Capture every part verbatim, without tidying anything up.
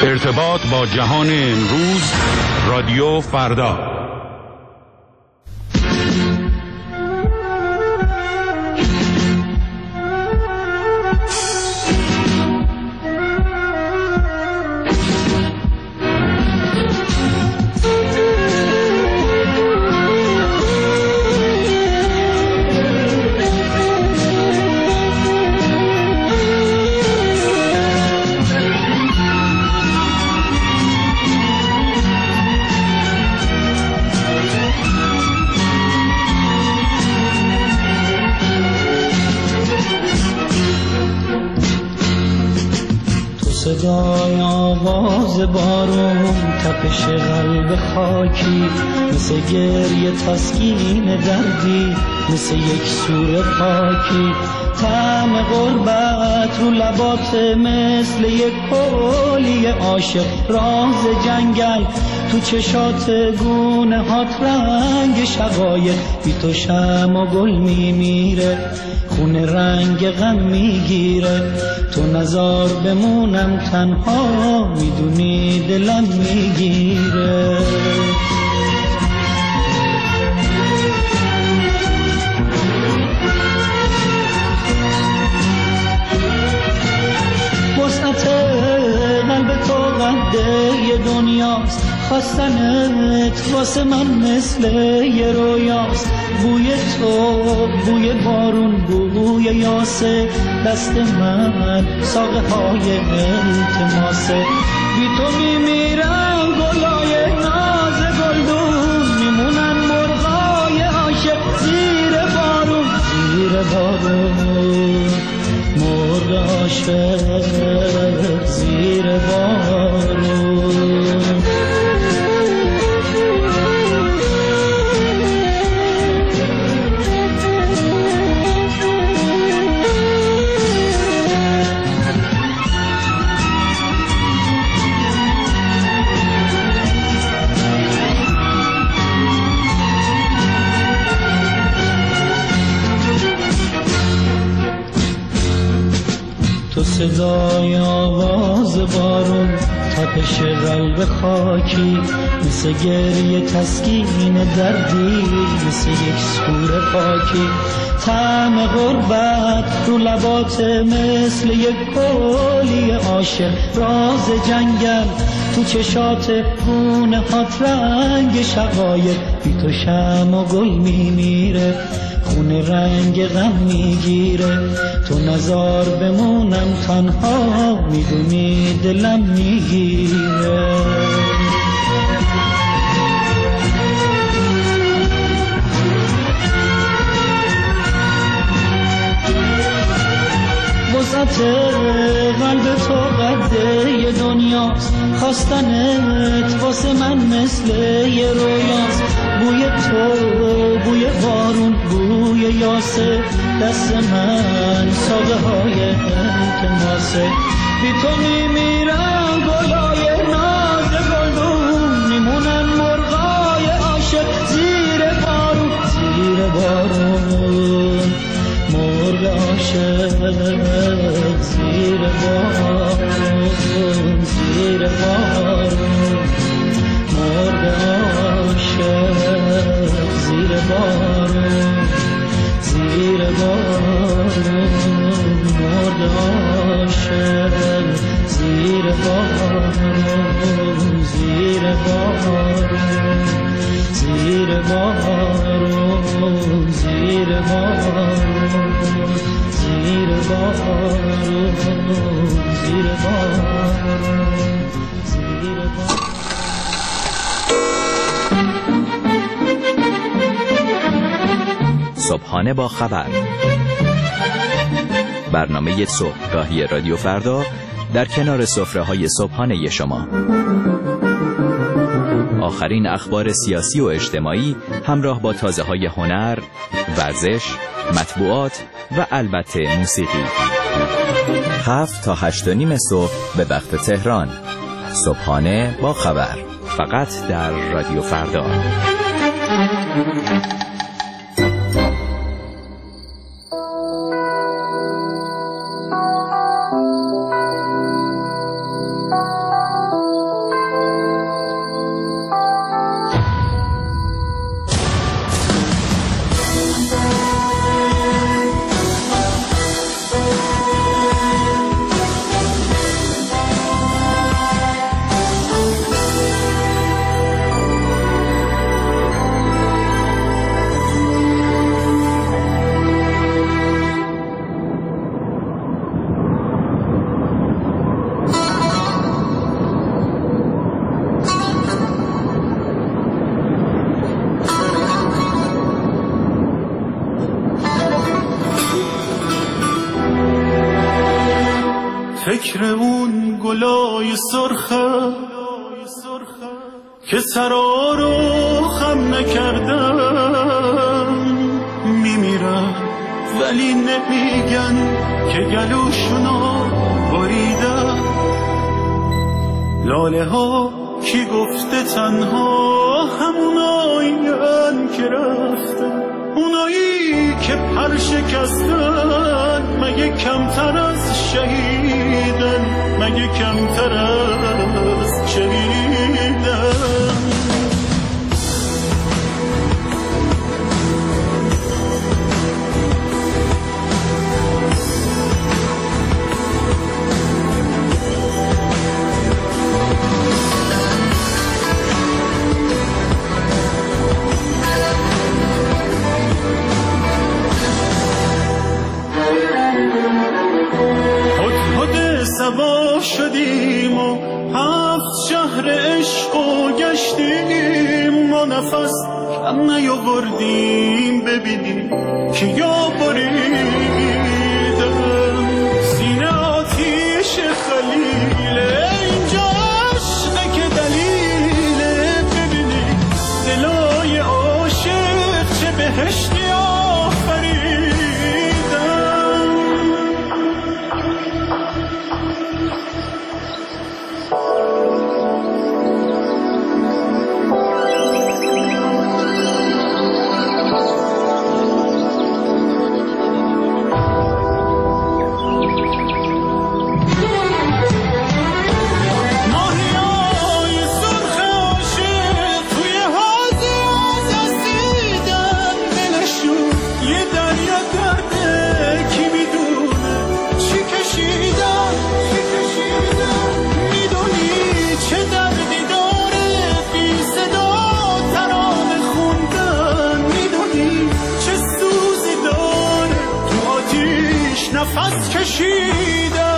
ارتباط با جهان امروز، رادیو فردا. صدای آواز بارون، تپش قلب خاکی، مثل گریه تسکین دردی، مثل یک سور پاکی. طعم غربت رو لبات مثل یک کولی عاشق، راز جنگل تو چشات گونه هات، رنگ شقایق. بی تو شمع و گل میمیره، خونه رنگ غم میگیره. تو نزار بمونم تنها، میدونی دلم میگیره. وسعت قلب تو قده یه دنیاست، خواستنت واسه من مثل یه رویاست. بوی تو بوی بارون، بوی یاسه، دست من ساقه های التماسه. بی تو میمیرم گلای ناز گلدون، میمونن مرغای عاشق زیر بارون، زیر بارون. مرغ عاشق زیر بارون. تو صدای آواز بارون، تپش قلب خاکی، مثل گریه تسکین دردی، مثل یک سور پاکی. طعم غربت رو لبات مثل یک کولی عاشق، راز جنگل تو چشات گونه هات، رنگ شقایق. بی تو شمع و گل میمیره، خونه رنگ غم میگیره. تو نزار بمونم تنها، میدونی دلم میگیره. وسعت قلب تو قده یه دنیاست، خواستنت واسه من مثل یه رویاست. بوی تو بوی بارون، بوی یاسه، دست من ساقه های التماسه. بی تو میمیرم گلای ناز گلدون، میمونن مرغای عاشق زیر بارون، زیر بارون. مرغ عاشق زیر بارون، زیر بارون. مرغ عاشق زیر بارون، زیر بارون. مرغ عاشق زیر بارون، زیر بارون. زیر بارون، زیر بارون. زیر بارون، زیر بارون. زیر بارون. صبحانه با خبر، برنامه صبحگاهی رادیو فردا در کنار سفره‌های صبحانه شما. آخرین اخبار سیاسی و اجتماعی همراه با تازه‌های هنر، ورزش، مطبوعات و البته موسیقی. هفت تا هشت و نیم صبح به وقت تهران. صبحانه با خبر، فقط در رادیو فردا. فکر اون گلای سرخه که سرا رو خم نکردن میمیرن ولی نمیگن که گلوشونو بریدن. لاله ها کی گفته تنها همونایین که رفتن، اونایی که پر شکستن مگه کمتر از شهیدن، مگه کمتر از شهیدن. سوا شدیم و هفت شهر عشق و گشتیم، ما نفس کم نیاوردیم ببینیم که یا بریدم. سینه آتیش خلیله اینجا عشقه که دلیله، ببینیم دلای عاشق چه بهشتی آفریدن. نفس کشیدم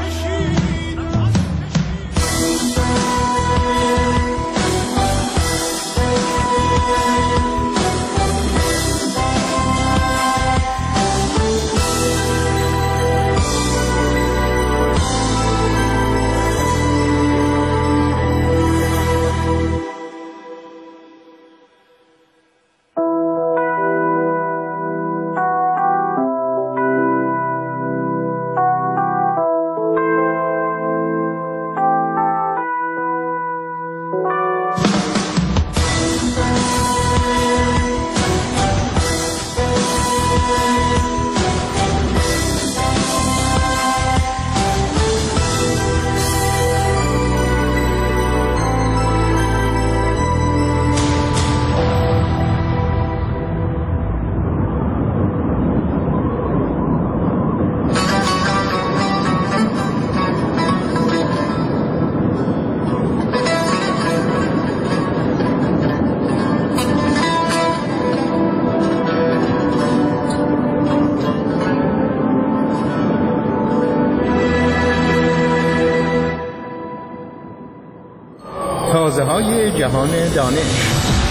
تازه‌های جهان دانش.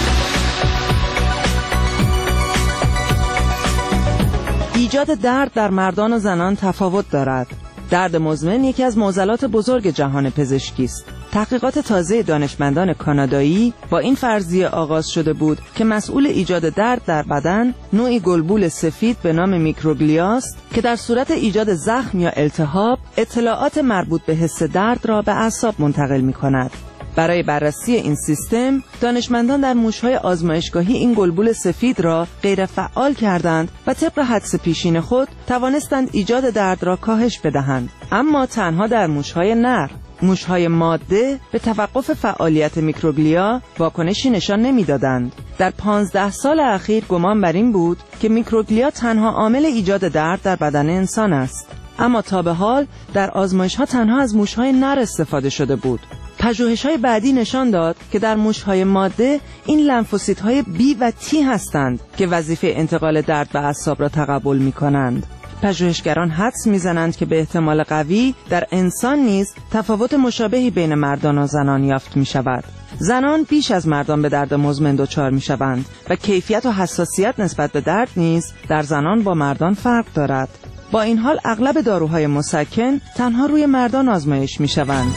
ایجاد درد در مردان و زنان تفاوت دارد. درد مزمن یکی از معضلات بزرگ جهان پزشکی است. تحقیقات تازه دانشمندان کانادایی با این فرضیه آغاز شده بود که مسئول ایجاد درد در بدن نوعی گلبول سفید به نام میکروگلیا است که در صورت ایجاد زخم یا التهاب اطلاعات مربوط به حس درد را به اعصاب منتقل می‌کند. برای بررسی این سیستم، دانشمندان در موش‌های آزمایشگاهی این گلبول سفید را غیر فعال کردند و طبق حدس پیشین خود توانستند ایجاد درد را کاهش بدهند، اما تنها در موش‌های نر. موش‌های ماده به توقف فعالیت میکروگلیا واکنشی نشان نمی‌دادند. در پانزده سال اخیر گمان بر این بود که میکروگلیا تنها عامل ایجاد درد در بدن انسان است، اما تا به حال در آزمایش‌ها تنها از موش‌های نر استفاده شده بود. پژوهش‌های بعدی نشان داد که در موش‌های ماده این لنفوسیت‌های بی و تی هستند که وظیفه انتقال درد به اعصاب را تقبل می‌کنند. پژوهشگران حدس می‌زنند که به احتمال قوی در انسان نیز تفاوت مشابهی بین مردان و زنان یافت می‌شود. زنان بیش از مردان به درد مزمن دچار می‌شوند و کیفیت و حساسیت نسبت به درد نیز در زنان با مردان فرق دارد. با این حال اغلب داروهای مسکن تنها روی مردان آزمایش می‌شوند.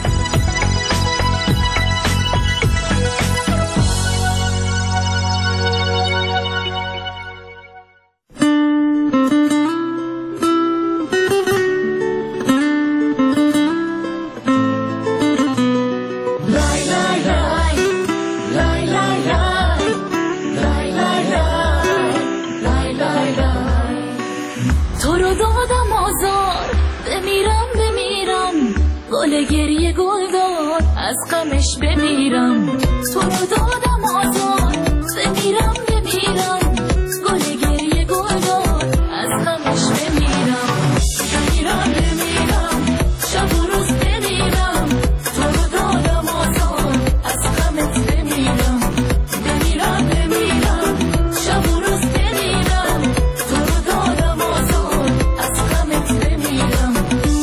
گل گریه گلدار از غمش بمیرم، تو رو دادم آزار بمیرم بمیرم، گل گریه گلدار از غمش بمیرم، بمیرم بمیرم شب و روز بمیرم، تو رو دادم آزار از غمت بمیرم، بمیرم بمیرم شب و روز بمیرم، تو رو دادم آزار از غمت بمیرم.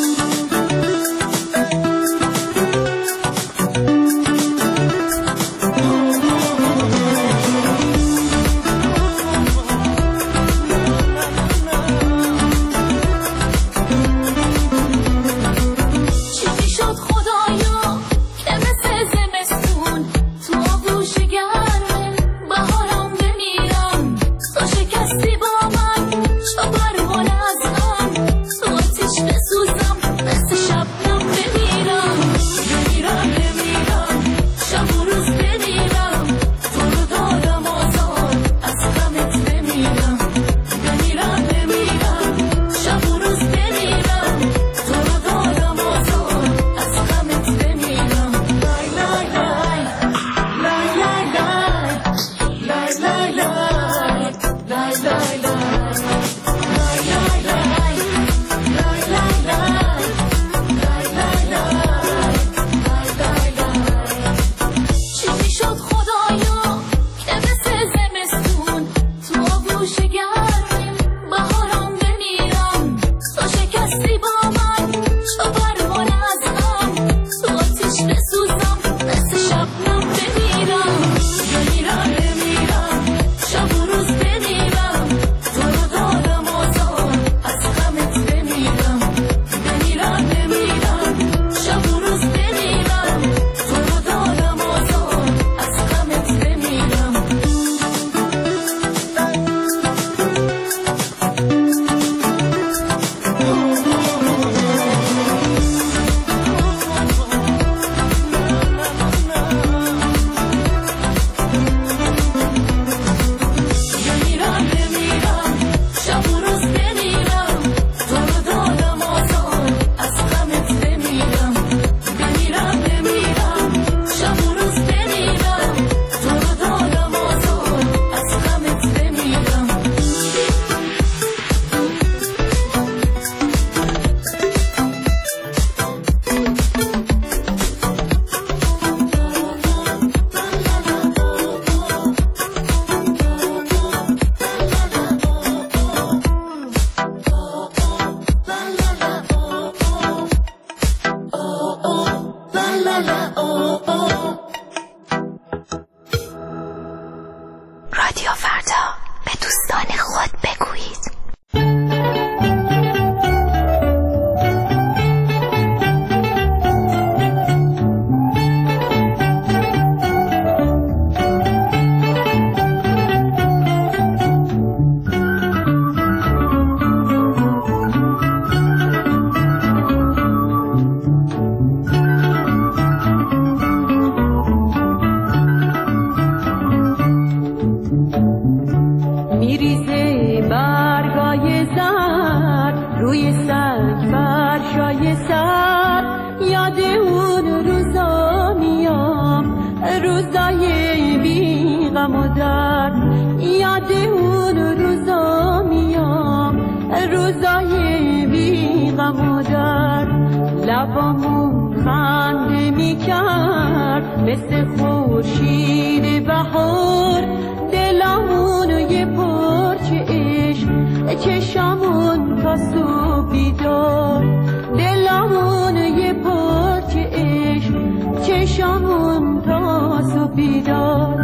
رادیو فردا، به دوستان خود بگویید. مثل خورشید بهار دلمون یه پرچه عشق چشمون تا صبح بیدار دلمون یه پرچه عشق چشمون تا صبح بیدار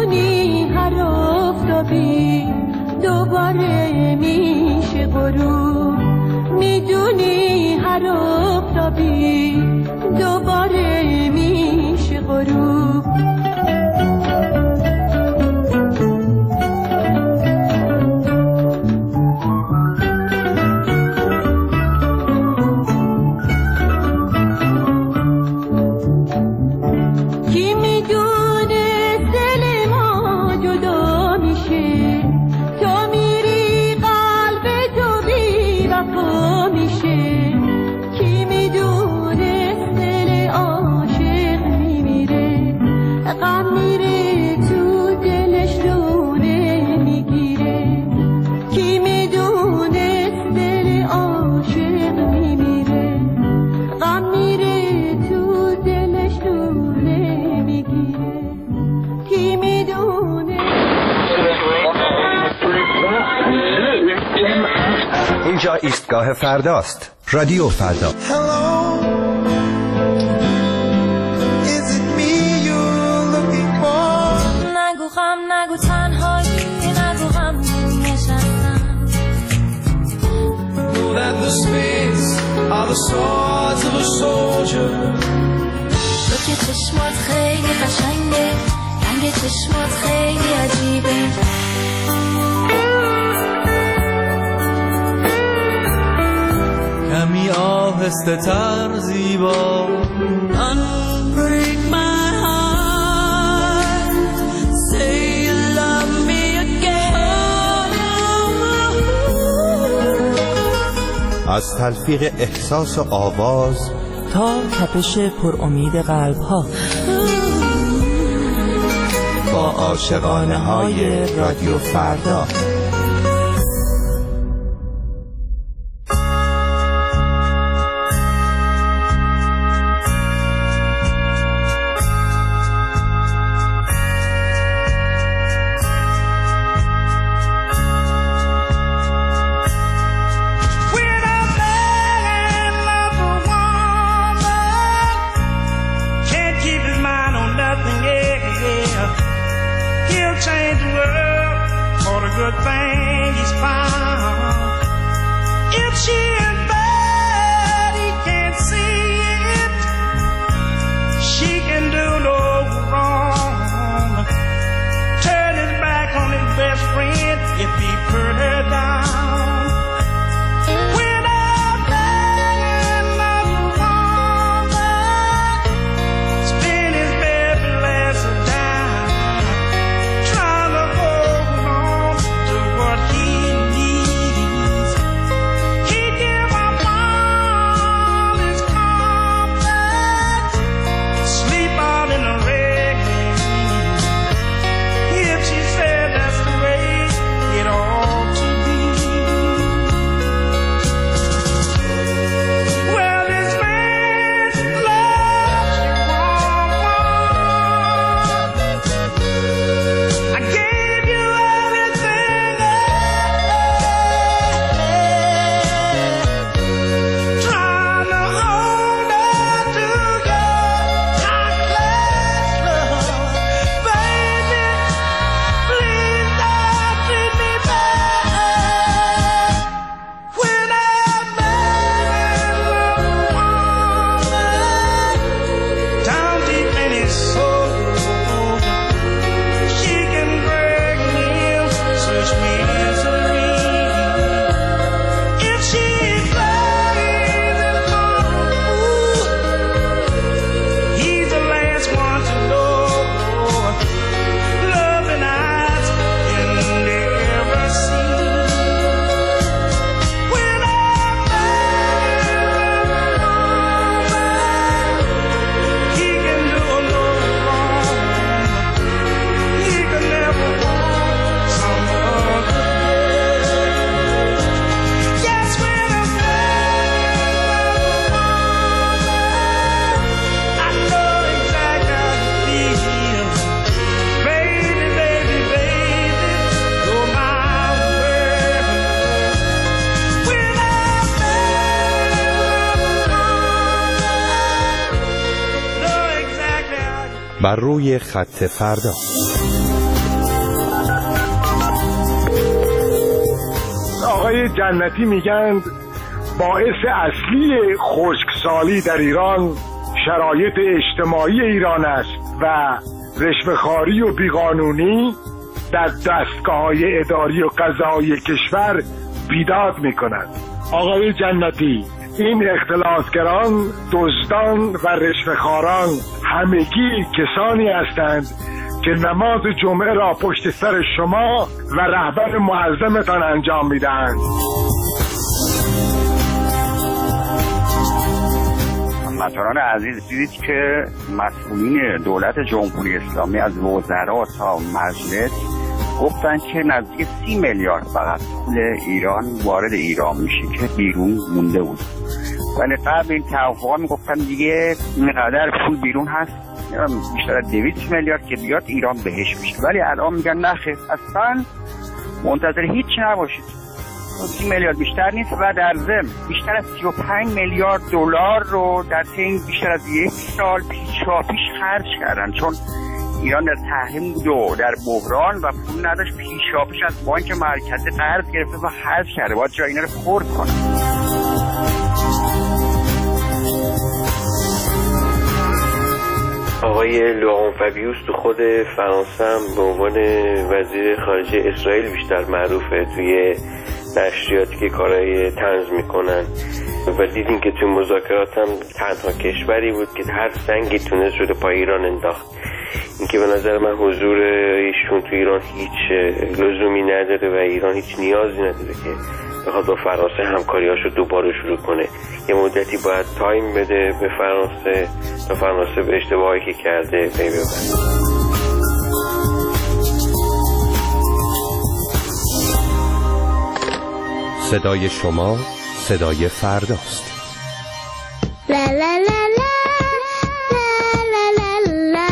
میدونی هر آفتابی دوباره میشه غروب، میدونی هر آفتابی دوباره میشه غروب. اینجا ایستگاه فرداست. رادیو فردا. نگو غم نگو تنهایی نگو غم نشستم. Know that the spades are the swords of a soldier. تو که چشمات خیلی قشنگه، رنگ چشمات خیلی عجیبه. کمی آهسته تر زیبا. Unbreak my heart. Say you love me again. از تلفیق احساس و آواز تا تپش پر امید قلب ها، با عاشقانه های رادیو فردا. بر روی خط فردا. آقای جنتی میگن باعث اصلی خشکسالی در ایران شرایط اجتماعی ایران است و رشوه‌خواری و بیقانونی در دستگاه‌های اداری و قضایی کشور بیداد می‌کند. آقای جنتی، این اختلاسگران، دزدان و رشوه‌خواران همگی کسانی هستند که نماز جمعه را پشت سر شما و رهبر معظمتان انجام می‌دهند. هموطنان عزیز، دیدید که مسئولین دولت جمهوری اسلامی از وزرا تا مجلس گفتن که نزدیک سی میلیارد فقط پول ایران وارد ایران میشه که بیرون مونده بود. ولی قبل این توافقا میگفتن دیگه اینقدر پول بیرون هست، بیشتر از دویست میلیارد که بیاد ایران بهش میشه. ولی الان میگن نخیر، اصلا منتظر هیچ نباشید، سی میلیارد بیشتر نیست و در ضمن بیشتر از سی و پنج میلیارد دلار رو در طی بیشتر از یک سال پیشاپیش خرج کردن، چون ایران در تحریم بود و در بحران و پول نداشت، پیشاپیش از بانک مرکزی قرض گرفته و خرج کرده. باید جای اینا رو خرد کنه. آقای لوران فابیوس تو خود فرانسه هم به عنوان وزیر خارجه اسرائیل بیشتر معروفه توی نشریاتی که کارهای طنز میکنن و دیدیم که توی مذاکرات هم تنها کشوری بود که هر سنگی تونست رو پای ایران انداخت. این که به نظر من حضور ایشون توی ایران هیچ لزومی نداره و ایران هیچ نیازی نداره که بخواد با فرانسه همکاریاشو دوباره شروع کنه. یه مدتی باید تایم بده به فرانسه تا فرانسه به اشتباهی که کرده پی ببره. صدای شما صدای فرداست. لا لا لا لا لا لا لا.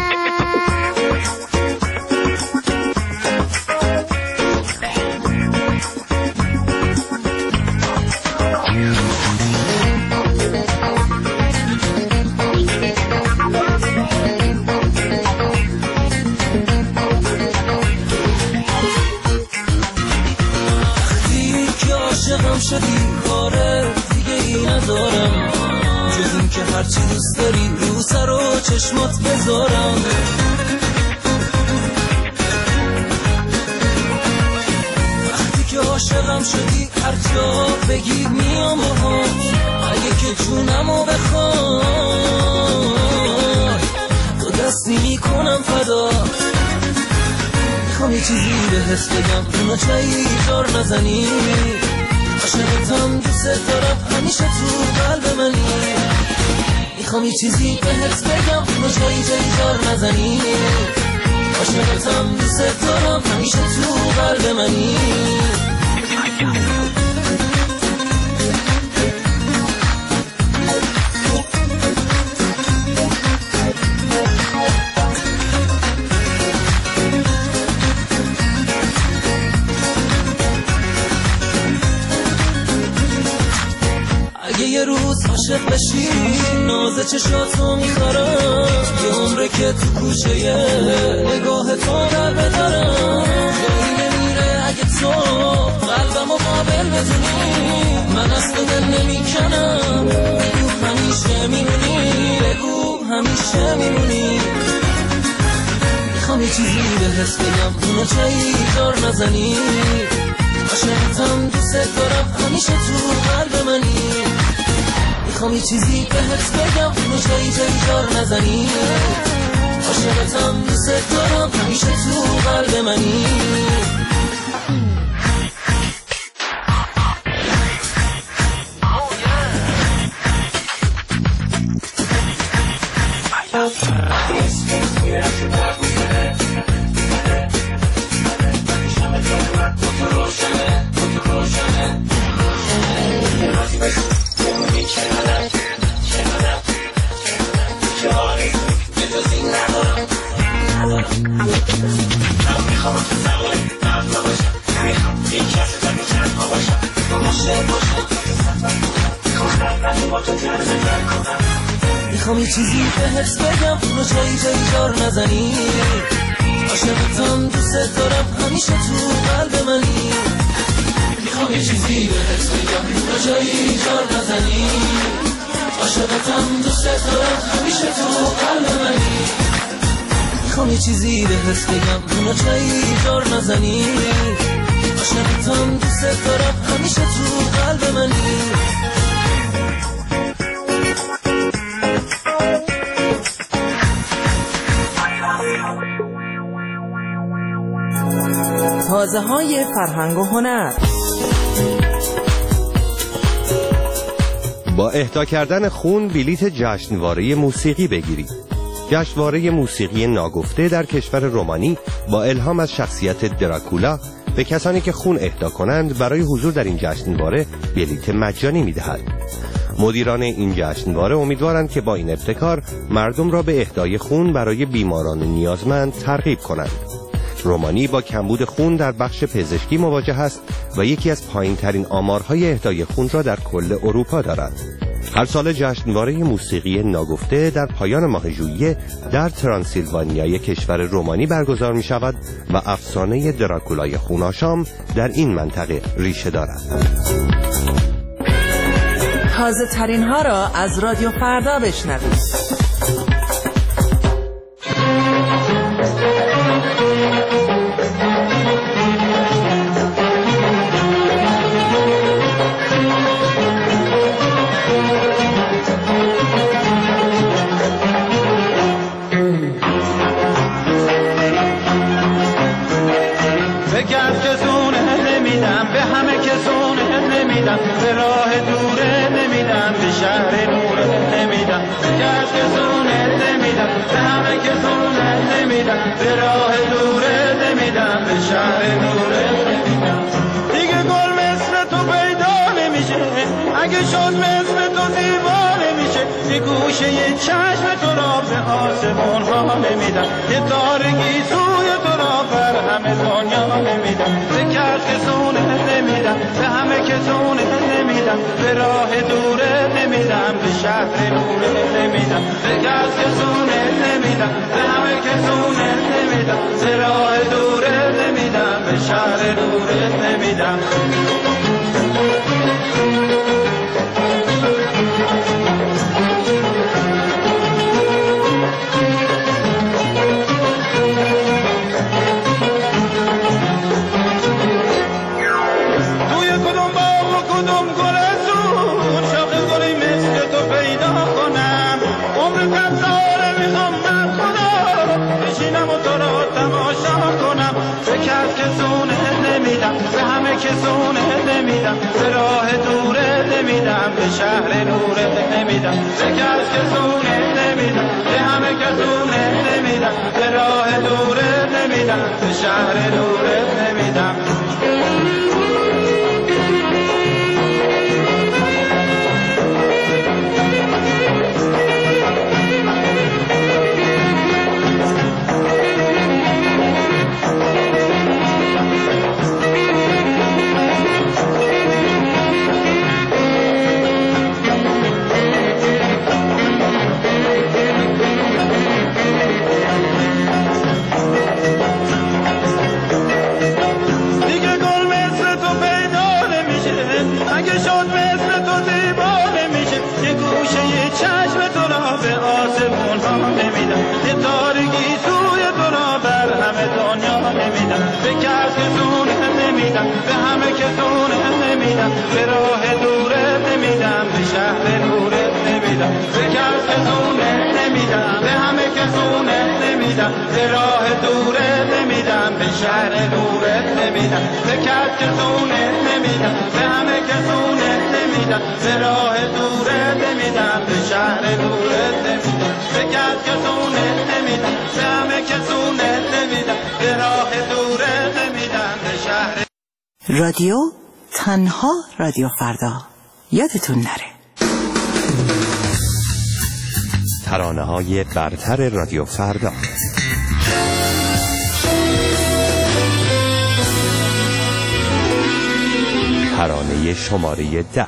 عاشقم شدی کاره دیگه ای ندارم جز این که هرچی دوست داری رو سر و چشمات بذارم. وقتی که عاشقم شدی هر جا بگی میام باهات، اگه که جونمو بخوای تو دستی میکنم فدا. میخوام یه چیزی به حس بگم اونو چایی دار نزنی، عاشقتم دوست دارم همیشه تو قلب منی. میخوام یه چیزی بهت بگم اونو جایی جایی دار نزنی، عاشقتم دوست دارم همیشه تو قلب منی. یه روز عاشق بشی ناز چشاتو میخورم، یه عمره که تو کوچه نگاه تو در بدارم. جایی نمیره اگه تو قلبمو قابل بدونی، من از تو دل نمیکنم، بگو همیشه میمونی، بگو همیشه میمونی. میخوام یه چیزی به حس بگم اونو چایی دار نزنی، عاشقتم دوست دارم همیشه تو قلب منی. میخوام یه چیزی بهت بگم اونو جایی جایی دار نزنی، عاشقتم دوست دارم همیشه تو قلب منی. میخوام یه چیزی بهت بگم اونو جایی جایی دار نزنی، عاشقتم دوست دارم همیشه تو قلب منی. میخوام یه چیزی جایی جار نزنی عاشقتم دوست دارم همیشه تو قلب منی میخوام یه چیزی بهت بگم اونو جایی جار نزنی عاشقتم دوست دارم همیشه تو قلب منی تازه های فرهنگ و هنر. با اهدا کردن خون بلیت جشنواره موسیقی بگیرید. جشنواره موسیقی ناگفته در کشور رومانی با الهام از شخصیت دراکولا به کسانی که خون اهدا کنند برای حضور در این جشنواره بلیت مجانی می‌دهد. مدیران این جشنواره امیدوارند که با این ابتکار مردم را به اهدای خون برای بیماران نیازمند ترغیب کنند. رومانی با کمبود خون در بخش پزشکی مواجه است و یکی از پایین‌ترین آمارهای اهدای خون را در کل اروپا دارد. هر سال جشنواره موسیقی ناگفته در پایان ماه ژوئیه در ترانسیلوانیای کشور رومانی برگزار می شود و افسانه دراکولای خوناشام در این منطقه ریشه دارد. تازه ترین ها را از رادیو فردا بشنوید. به راه دوره نمیدم به شهر نوره نمیدم به کس که زونه نمیدم به همه که زونه نمیدم به راه دوره نمیدم به شهر نوره نمیدم دیگه گل مثل تو پیدا نمیشه اگه شد مثل تو دیوانه میشه یه گوشه یه چشم تو را به آسمون ها نمیدم یه تارگی سوی تو را بر همه دنیا نمیدم به کس که زونه نمیدم به همه که زونه نمیدم به راه دوره نمیدم به شهر نوره نمیدم به کس که زونه نمیدم به همه که زونه نمیدم به راه دوره نمیدم به شهر نوره نمیدم به همه که زونه نمیدم به راه دوره نمیدم به شهر نوره نمیدم به کس که زونه نمیدم به همه که زونه نمیدم به راه دوره نمیدم به شهر نوره نمیدم به همه که زونه نمیدم به راه دوره نمیدم به شهر نوره نمیدم به کس که زونه نمیدم به همه که زونه نمیدم به راه دوره نمیدم به شهر نوره نمیدم به کس که زونه نمیدم به همه که زونه نمیدم به راه دوره نمیدم به شهر نوره نمیدم به کس که زونه نمیدم به همه که زونه نمیدم به راه دوره نمیدم به شهر رادیو تنها رادیو فردا یادتون نره. ترانه های برتر رادیو فردا. ترانه شماره ده.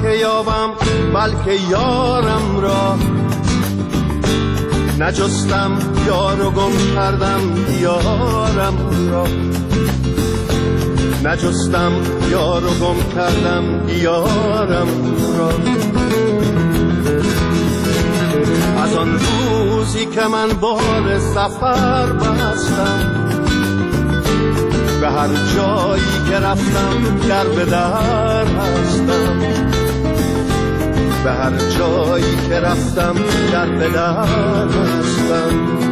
که یابم بلکه یارم را، نجستم یار و گم کردم یارم را، نجستم یار و گم کردم یارم را. از آن روزی که من بار سفر بستم، به هر جایی که رفتم در به در هستم، به هر جایی که رفتم در به در هستم.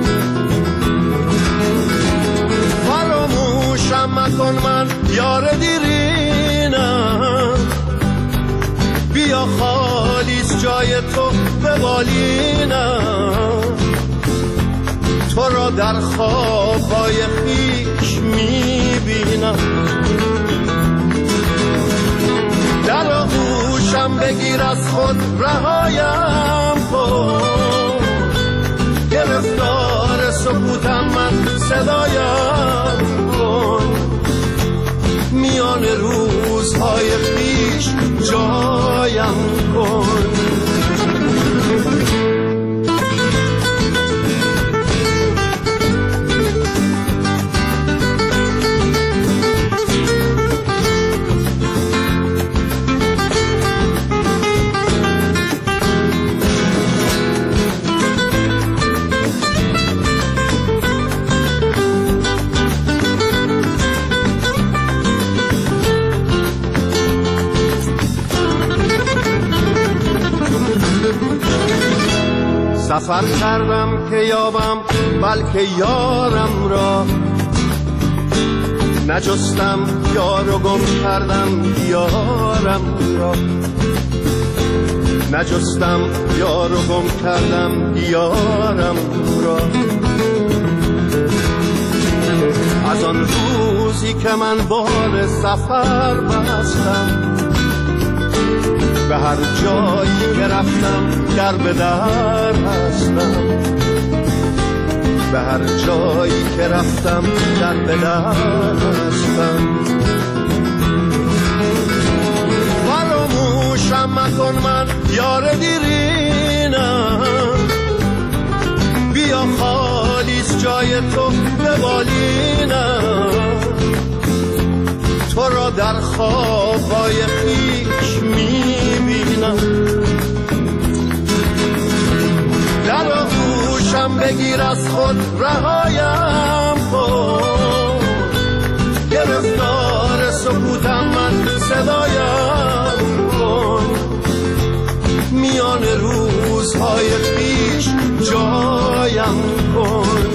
فراموشم مکن من یار دیرینم، بیا خالیست جای تو به بالینم، تو را در خوابهای خویش میبینم. در آغوشم بگیر از خود رهایم کن، گرفتار سکوتم من صدایم کن، میان روزهای خویش جایم کن. سفر کردم که یابم بلکه یارم را، نجستم یار و گم کردم یارم را، نجستم یار و گم کردم یارم را. از آن روزی که من بار سفر بستم، به هر جایی که رفتم در به در هستم، به هر جایی که رفتم در به در هستم. فراموشم مکن من یار دیرینم، بیا خالیست جای تو به بالینم، تو را در خوابهای خویش میبینم. در آغوشم بگیر از خود رهایم کن، گرفتار سکوتم من صدایم کن، میان روزهای خویش جایم کن.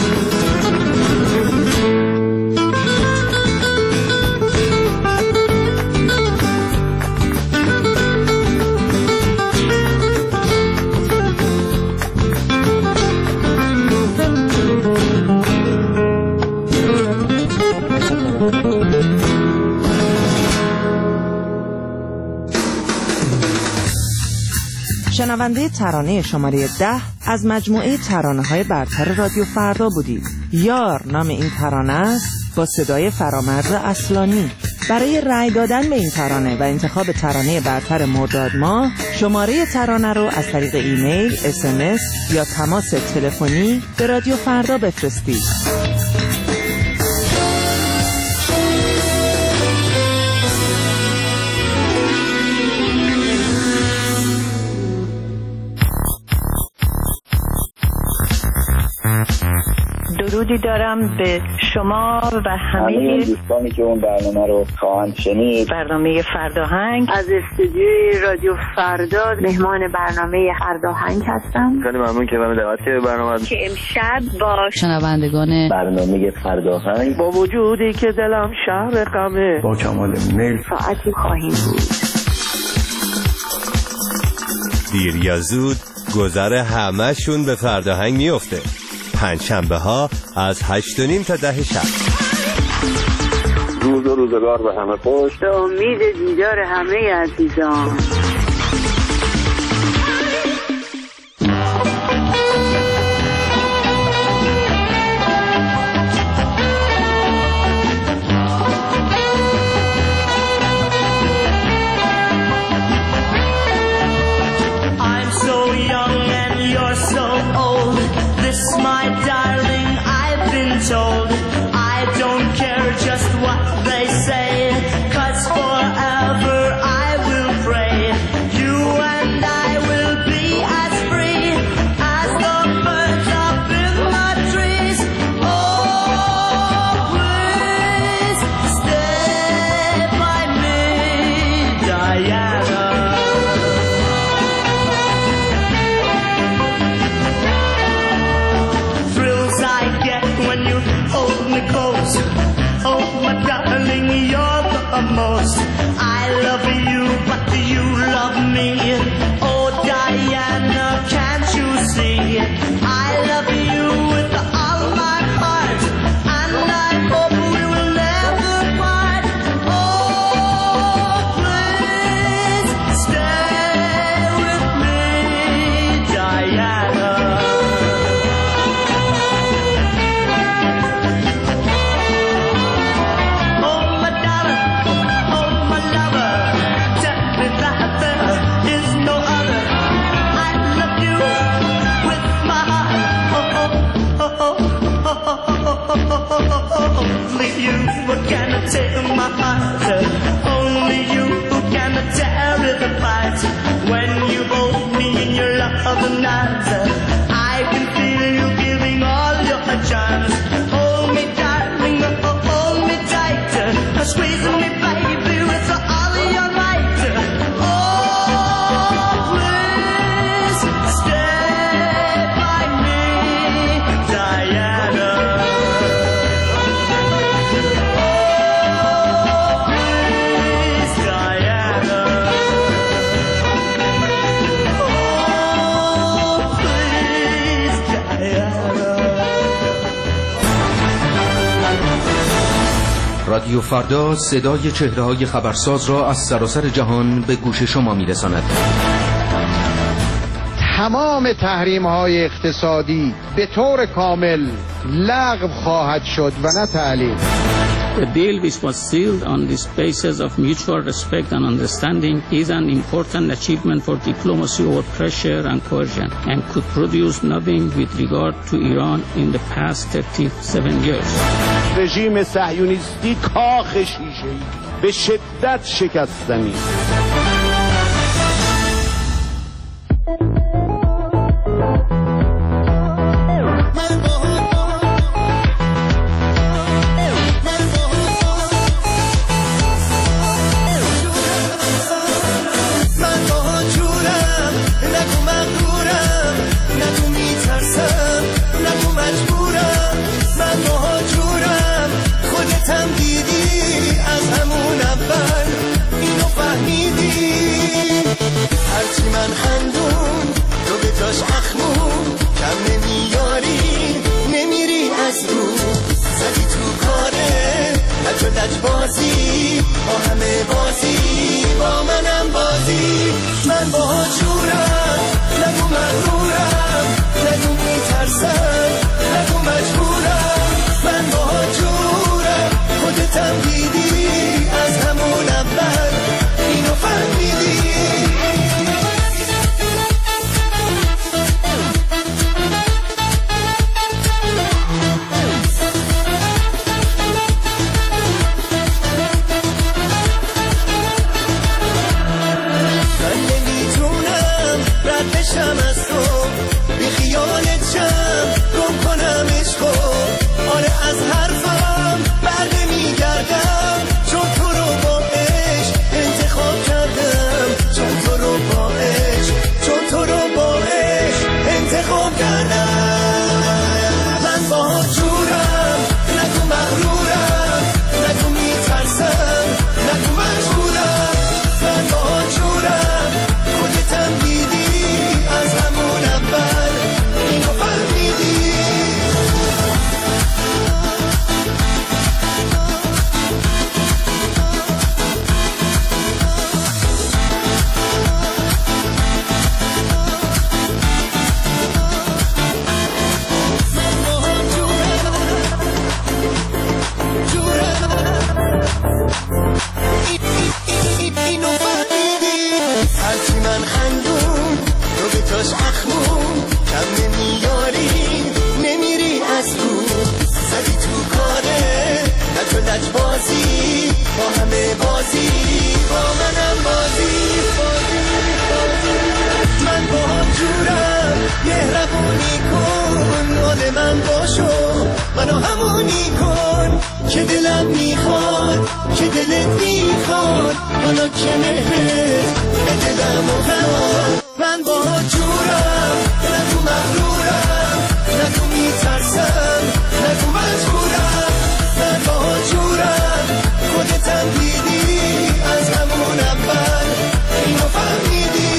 شنونده ترانه شماره ده از مجموعه ترانه‌های برتر رادیو فردا بودید. یار نام این ترانه است با صدای فرامرز اصلانی. برای رأی دادن به این ترانه و انتخاب ترانه برتر مرداد ماه، شماره ترانه رو از طریق ایمیل، اس ام اس یا تماس تلفنی به رادیو فردا بفرستید. درودی دارم به شما و همه دوستانی که اون برنامه رو خواهند شنید. برنامه فرداهنگ از استودیوی رادیو فردا مهمان برنامه فرداهنگ هستم. خیلی ممنون که من دعوت کردید برنامه که امشب با شنوندگان برنامه فرداهنگ با وجودی که دلم شهر غمه با کمال میل ساعتی خواهیم بود. دیر یا زود گذر همه‌شون به فرداهنگ میفته. پنجشنبه ها از هشت و نیم تا ده شب. روز و روزگار به همه خوش. به امید دیدار همه عزیزان. so young and you're so old. This, my darling, I've been told. I don't care just what they say, 'cause forever I will pray. You and I will be as free as the birds up in the trees. Oh, please stay by me, Diana. Thrills I get when you hold me close. Oh, my darling, you're the most. I love you, but do you love me? Oh, Diana, can't you see? I love you with all my heart, and I hope we will never part. Oh, please stay with me, Diana. Oh, my darling, oh, my lover, tell me that there is no other. I love you with my heart. Oh, oh, oh, oh, oh, oh, oh, oh. Only you can tear my heart. Only you can tear it apart. When you hold me in your loving arms, I can feel you giving all your charms. Hold me, darling, oh, hold me tight. Squeeze me, baby, with all your might. Oh, please stay by me, Diana. Oh, please, Diana. Oh, please, Diana. رادیو فردا صدای چهره‌های خبرساز را از سراسر جهان به گوش شما می‌رساند. تمام تحریم‌های اقتصادی به طور کامل لغو خواهد شد و نه تعلیق. The deal which was sealed on this basis of mutual respect and understanding is an important achievement for diplomacy over pressure and coercion and could produce nothing with regard to Iran in the past thirty-seven years. رژیم صهیونیستی کاخ شیشه‌ای به شدت شکستنی. من خندون تو به جاش اخمون کم نمیاری نمیری از رو زدی تو کاره لج و لج بازی با همه بازی با منم بازی من با جورم نگو مغرورم نگو میترسم نگو مجبورم من با جورم خودتم دیدی از همون اول اینو فهمیدی بشم از تو بی خیالت شم گم کنم عشقو آره از حرفم بر نمیگردم چون تو رو با عشق انتخاب کردم چون تو رو با عشق چون تو رو با عشق انتخاب کردم من با جورم نگو مغرورم نگو میترسم نگو مجبورم من با جورم خودتم دیدی از همون اول اینو فهمیدی مهربونی کن مال من باشو منو همونی کن که دلم میخواد که دلت میخواد حالا که مهرت به دلم افتاد من با جورم نه تو مغرورم نه تو میترسم نه تو مجبورم من با جورم خودتم دیدی از همون اول اینو فهمیدی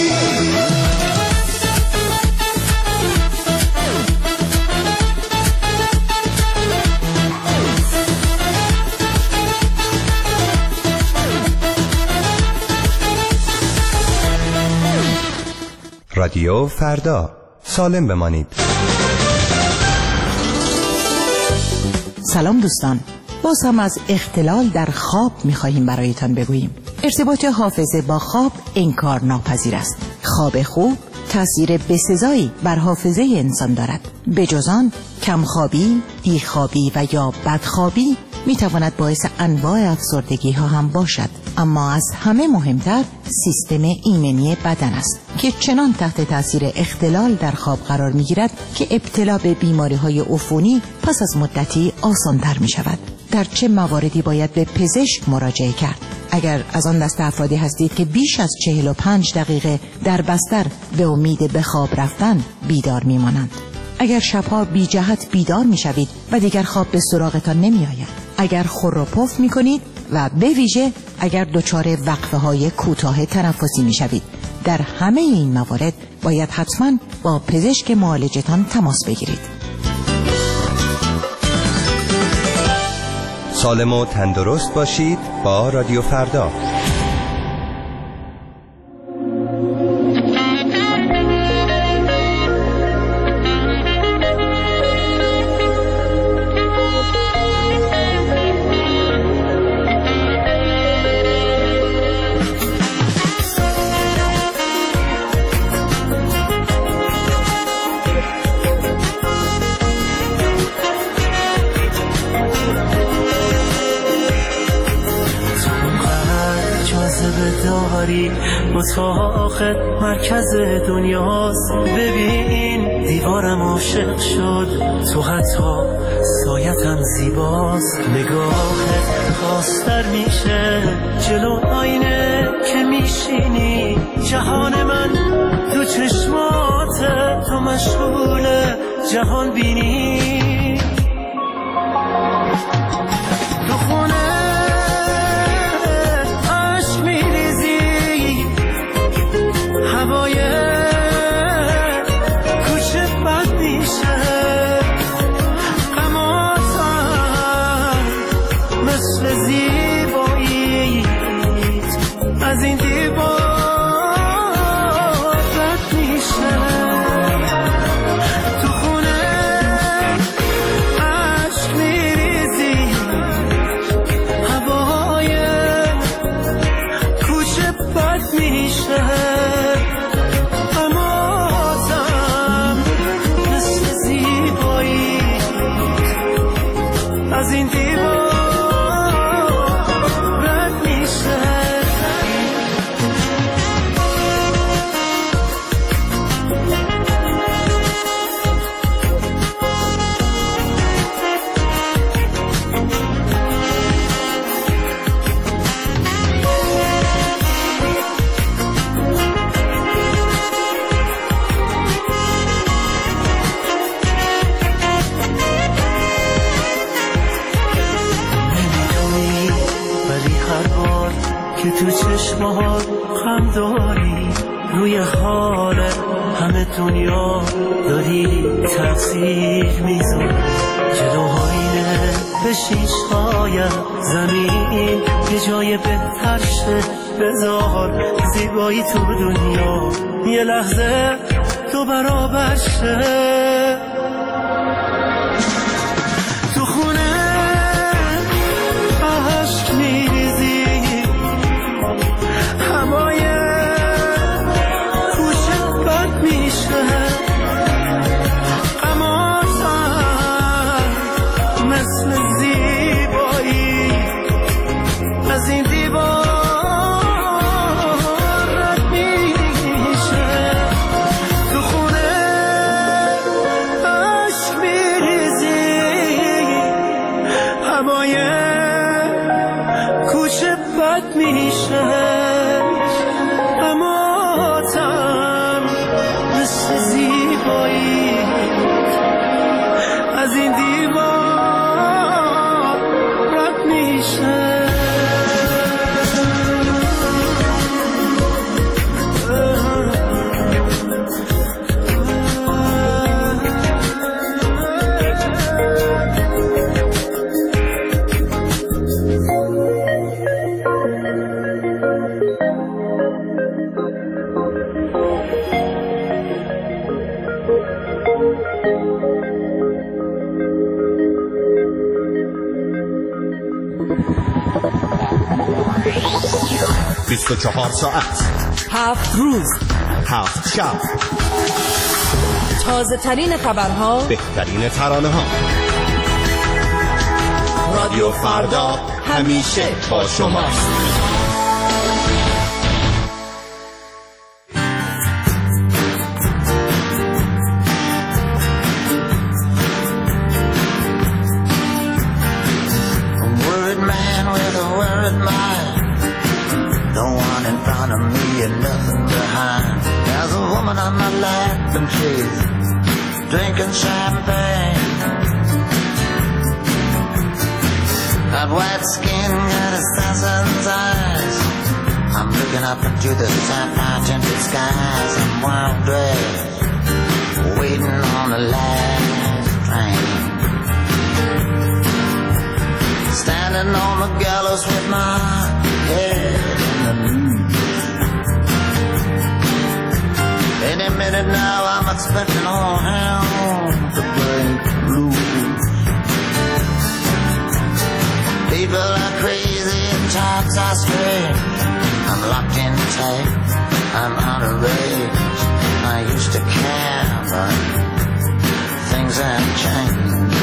رادیو فردا، سالم بمانید. سلام دوستان، باز هم از اختلال در خواب می‌خواهیم برایتان بگوییم. ارتباط حافظه با خواب انکار ناپذیر است. خواب خوب تأثیر بسزایی بر حافظه انسان دارد. به جز آن کمخوابی، بیخوابی و یا بدخوابی میتواند باعث انواع افسردگی ها هم باشد. اما از همه مهمتر سیستم ایمنی بدن است که چنان تحت تاثیر اختلال در خواب قرار میگیرد که ابتلا به بیماری های عفونی پس از مدتی آسانتر می شود. در چه مواردی باید به پزشک مراجعه کرد؟ اگر از آن دست افرادی هستید که بیش از چهل و پنج دقیقه در بستر به امید به خواب رفتن بیدار می مانند. اگر شبها بی جهت بیدار می شوید و دیگر خواب به سراغتان نمی آید. اگر خور و پف می کنید و به ویژه اگر دچار وقفه های کوتاه تنفسی می شوید. در همه این موارد باید حتما با پزشک معالجتان تماس بگیرید. سالم و تندرست باشید با رادیو فردا. اتاق مرکز دنیاست، ببین دیوارم عاشق شد، تو حتی سایتم زیباست، نگاهت خواستر میشه جلو آینه که میشینی، جهان من تو چشمات تو مشغول جهان بینی، تو خونه هوای کوچه بد میشه، غماتم مثل زیباییت از این دیوار رد میشه، تو خونه عشق میریزی، هوای کوچه بد میشه، از این دیوار رد میشه. که تو چشمات خم داری، روی حال همه دنیا داری تأثیر میذاری، جلو آینه به شیشه‌هایت زمین یه جای بهتر شه بذار، زیبایی تو دنیا یه لحظه تو برابر شه، تو خونه عشق میریزی، هوای کوچه بد میشه، غماتم مثل زیبایی از این دیوار رد میشه، تو خونه زیبایی از این دیوار رد میشه. بیست و چهار ساعت، هفت روز، هفت شب، تازه ترین خبرها، بهترین ترانه ها. رادیو فردا همیشه با شماست. Drinking champagne, that white skin got assassin's eyes. I'm looking up into the sapphire tinted skies. I'm wild dressed, waiting on the last train. Standing on the gallows with my head in the news. Any minute now I'm expecting all hell to break loose. People are crazy and times are strange. I'm locked in tight, I'm out of range. I used to care, but things have changed.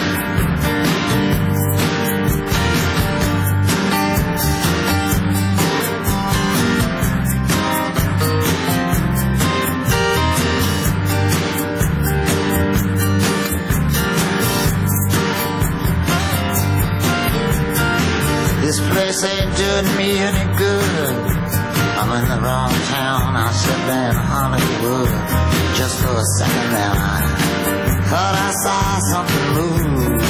This place ain't doing me any good. I'm in the wrong town, I said in Hollywood. Just for a second there I thought I saw something move.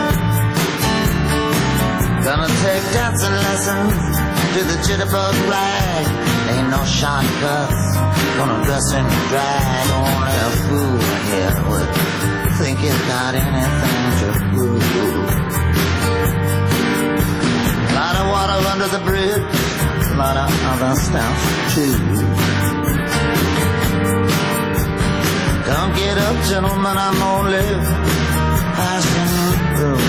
Gonna take dancing lessons to the jitterbug rag. Ain't no shortcuts, gonna dress in drag. Only a fool here would think he's got anything to prove. A lot of water under the bridge, a lot of other stuff too. Don't get up, gentlemen, I'm only passing through.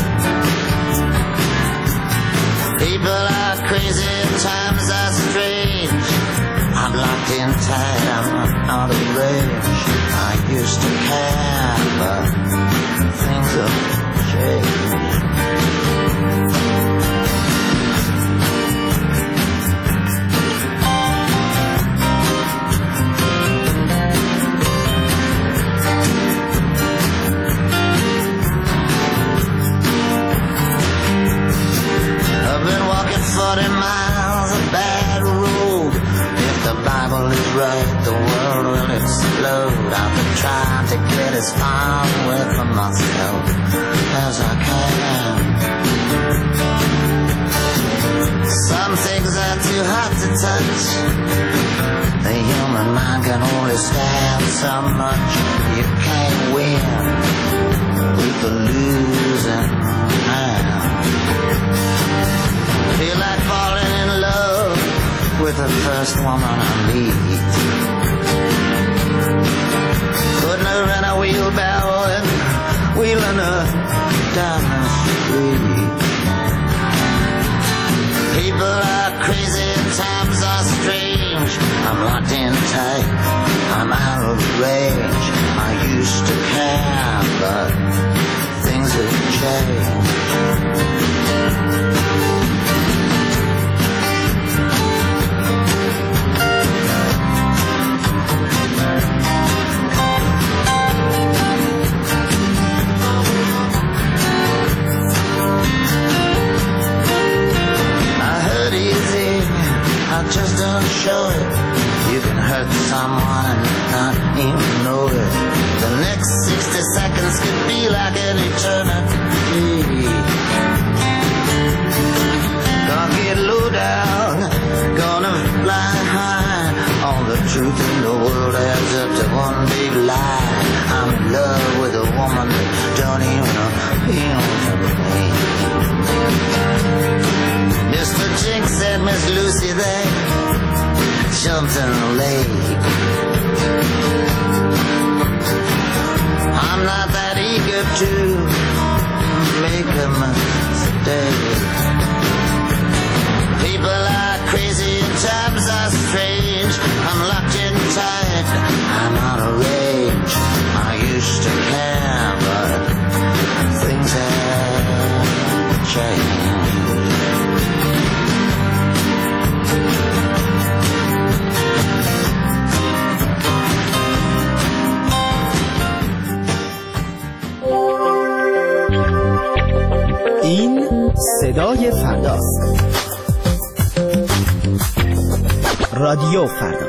People are crazy, times are strange. I'm locked in tight, I'm out of range. I used to care, but things have changed. forty miles of bad road. If the Bible is right, the world will explode. I've been trying to get as far away from myself as I can. Some things are too hot to touch. The human mind can only stand so much. You can't win with the losing hand. Feel like falling in love with the first woman I meet. Putting her in a wheelbarrow and wheeling her down the street. People are crazy, times are strange. I'm locked in tight, I'm out of range. I used to care, but things have changed. Just don't show it. You can hurt someone, not even know it. lie. I'm in love with a woman that don't even appeal to me. Mister Jinx and Miss Lucy, they jumped in the lake. I'm not that eager to make a mistake. People are crazy and times are strange. I'm locked in tight, I'm out of range. I used to care, but things have changed. این صدای فرداست. رادیو فردا.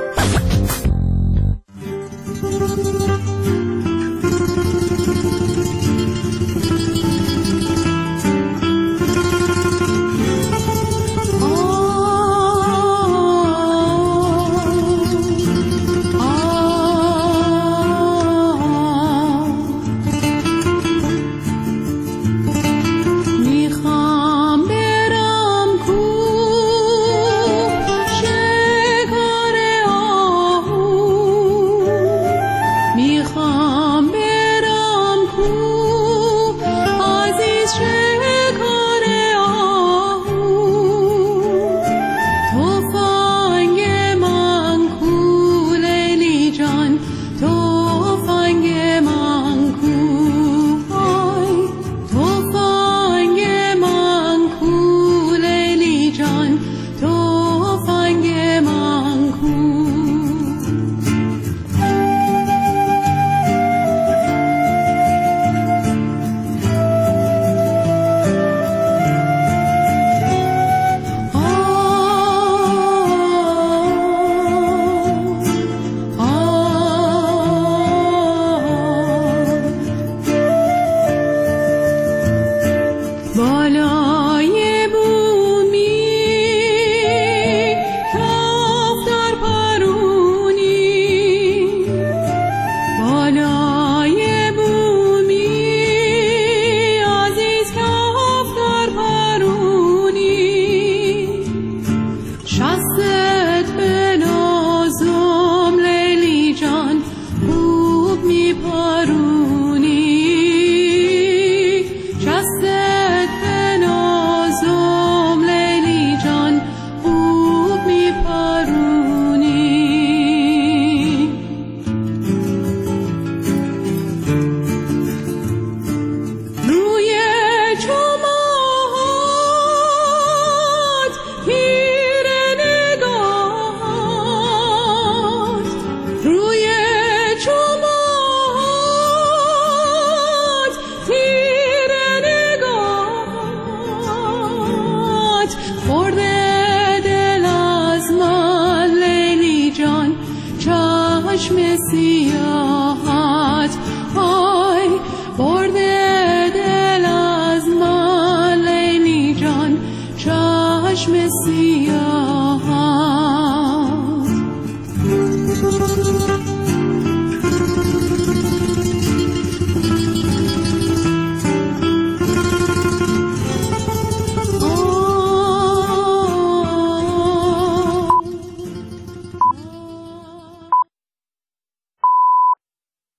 می پرونی